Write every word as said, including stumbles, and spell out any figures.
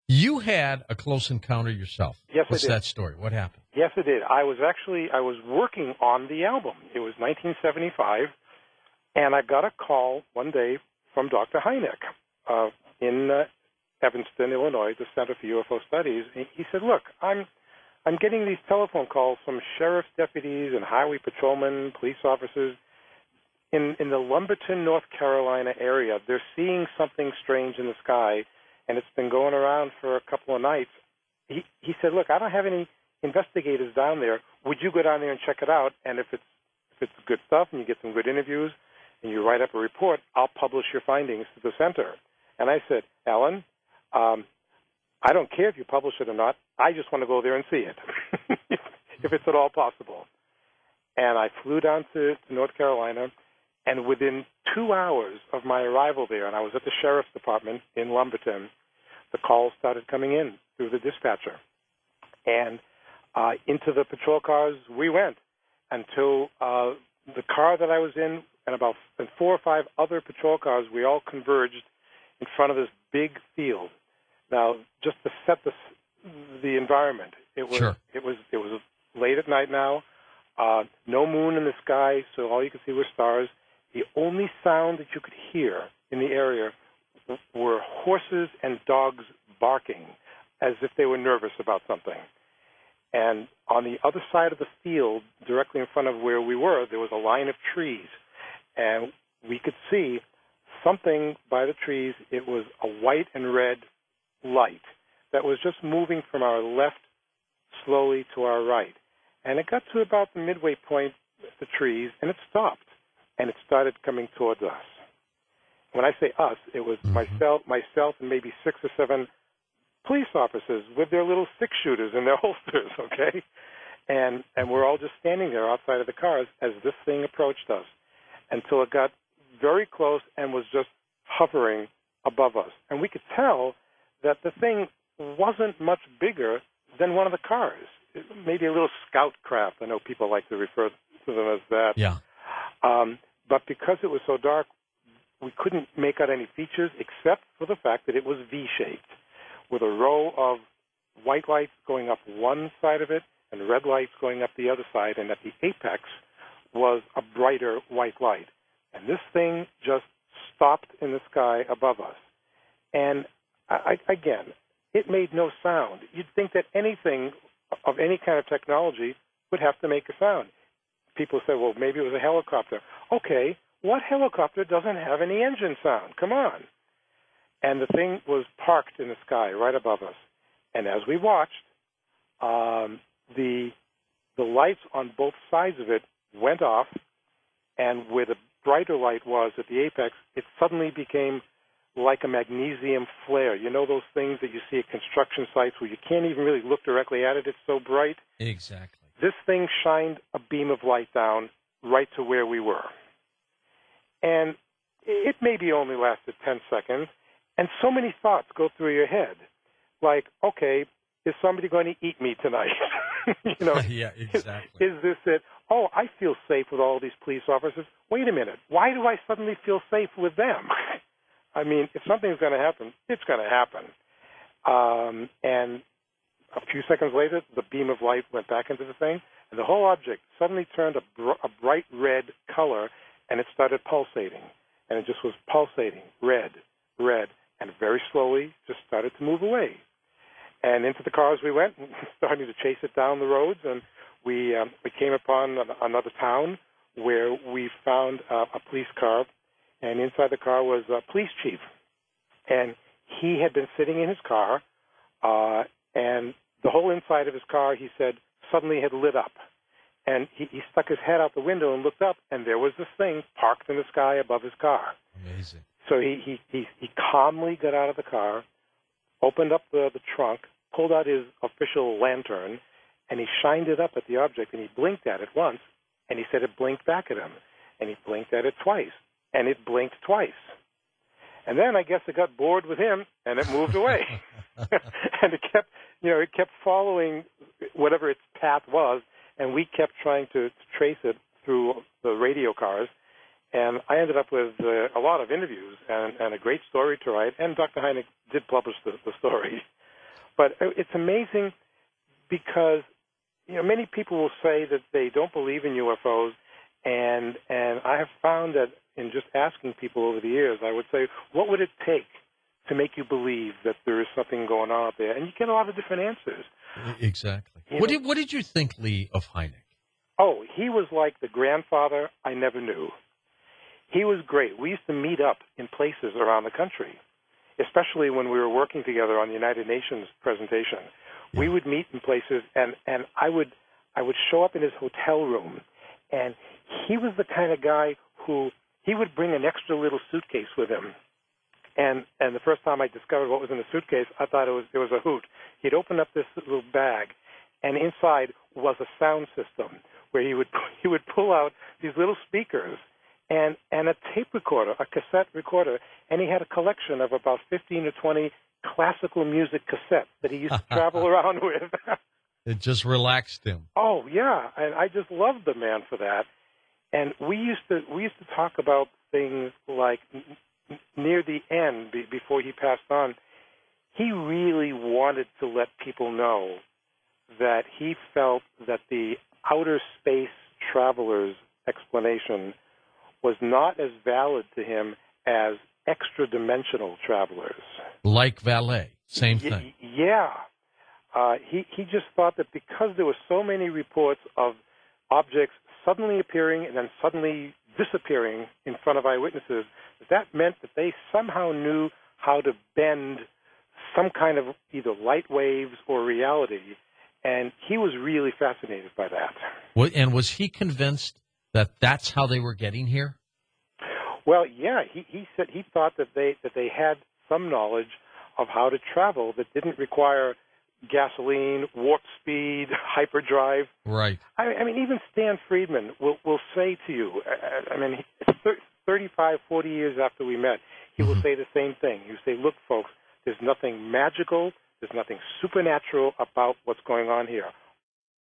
You had a close encounter yourself. Yes, What's I did. that story? What happened? Yes, I did. I was actually, I was working on the album. It was nineteen seventy-five, and I got a call one day from Doctor Hynek uh, in uh, Evanston, Illinois, the Center for U F O Studies. He said, look, I'm I'm getting these telephone calls from sheriff's deputies and highway patrolmen, police officers in, in the Lumberton, North Carolina area. They're seeing something strange in the sky, and it's been going around for a couple of nights. He, he said, look, I don't have any investigators down there. Would you go down there and check it out? And if it's, if it's good stuff and you get some good interviews and you write up a report, I'll publish your findings to the center. And I said, Alan, um, I don't care if you publish it or not. I just want to go there and see it, if it's at all possible. And I flew down to, to North Carolina, and within two hours of my arrival there, and I was at the sheriff's department in Lumberton, the calls started coming in through the dispatcher. And uh, into the patrol cars we went until uh, the car that I was in and about and four or five other patrol cars, we all converged in front of this big field. Now, just to set the the environment, it was sure. it was it was late at night now, uh, no moon in the sky, so all you could see were stars. The only sound that you could hear in the area were horses and dogs barking, as if they were nervous about something. And on the other side of the field, directly in front of where we were, there was a line of trees, and we could see something by the trees. It was a white and red light that was just moving from our left slowly to our right. And it got to about the midway point of the trees, and it stopped, and it started coming towards us. When I say us, it was mm-hmm. myself, myself, and maybe six or seven police officers with their little six-shooters in their holsters, okay? And and we're all just standing there outside of the cars as this thing approached us until it got very close and was just hovering above us. And we could tell that the thing wasn't much bigger than one of the cars, maybe a little scout craft. I know people like to refer to them as that. Yeah. Um, but because it was so dark, we couldn't make out any features except for the fact that it was V-shaped, with a row of white lights going up one side of it and red lights going up the other side, and at the apex was a brighter white light. And this thing just stopped in the sky above us. And I, again, it made no sound. You'd think that anything of any kind of technology would have to make a sound. People say, well, maybe it was a helicopter. Okay, what helicopter doesn't have any engine sound? Come on. And the thing was parked in the sky right above us. And as we watched, um, the the lights on both sides of it went off, and where the brighter light was at the apex, it suddenly became like a magnesium flare. You know those things that you see at construction sites where you can't even really look directly at it, it's so bright? Exactly. This thing shined a beam of light down right to where we were. And it maybe only lasted ten seconds, and so many thoughts go through your head. Like, okay, is somebody going to eat me tonight? you know, yeah, exactly. Is, is this it? Oh, I feel safe with all these police officers. Wait a minute. Why do I suddenly feel safe with them? I mean, if something's going to happen, it's going to happen. Um, and a few seconds later, the beam of light went back into the thing, and the whole object suddenly turned a, br- a bright red color, and it started pulsating. And it just was pulsating, red, red, and very slowly just started to move away. And into the cars we went, starting to chase it down the roads, and we um, we came upon another town where we found uh, a police car, and inside the car was a police chief. And he had been sitting in his car, uh, and the whole inside of his car, he said, suddenly had lit up. And he, he stuck his head out the window and looked up, and there was this thing parked in the sky above his car. Amazing. So he, he, he, he calmly got out of the car, opened up the, the trunk, pulled out his official lantern, and he shined it up at the object, and he blinked at it once, and he said it blinked back at him. And he blinked at it twice, and it blinked twice. And then I guess it got bored with him, and it moved away. And it kept, you know, it kept following whatever its path was, and we kept trying to, to trace it through the radio cars. And I ended up with uh, a lot of interviews and, and a great story to write, and Doctor Hynek did publish the, the story. But it's amazing because, you know, many people will say that they don't believe in U F Os, and and I have found that in just asking people over the years, I would say, what would it take to make you believe that there is something going on out there? And you get a lot of different answers. Exactly. You What know, did what did you think, Lee, of Hynek? Oh, he was like the grandfather I never knew. He was great. We used to meet up in places around the country, especially when we were working together on the United Nations presentation. Yeah. We would meet in places, and, and I would I would show up in his hotel room, and he was the kind of guy who he would bring an extra little suitcase with him. And and the first time I discovered what was in the suitcase, I thought it was it was a hoot. He'd open up this little bag, and inside was a sound system where he would he would pull out these little speakers and and a tape recorder, a cassette recorder, and he had a collection of about fifteen or twenty classical music cassettes that he used to travel around with. It just relaxed him. Oh yeah, and I just loved the man for that. And we used to we used to talk about things like n- near the end, be, before he passed on, he really wanted to let people know that he felt that the outer space traveler's explanation was not as valid to him as extra-dimensional travelers. Like valet, same Y- thing. yeah. Uh, he, he just thought that because there were so many reports of objects suddenly appearing and then suddenly disappearing in front of eyewitnesses, that meant that they somehow knew how to bend some kind of either light waves or reality, and he was really fascinated by that. Wa- And was he convinced that that's how they were getting here? Well, yeah, he, he said he thought that they that they had some knowledge of how to travel that didn't require gasoline, warp speed, hyperdrive. Right. I, I mean, even Stan Friedman will, will say to you, I, I mean, thirty-five, forty years after we met, he will Mhm. say the same thing. He will say, look, folks, there's nothing magical, there's nothing supernatural about what's going on here.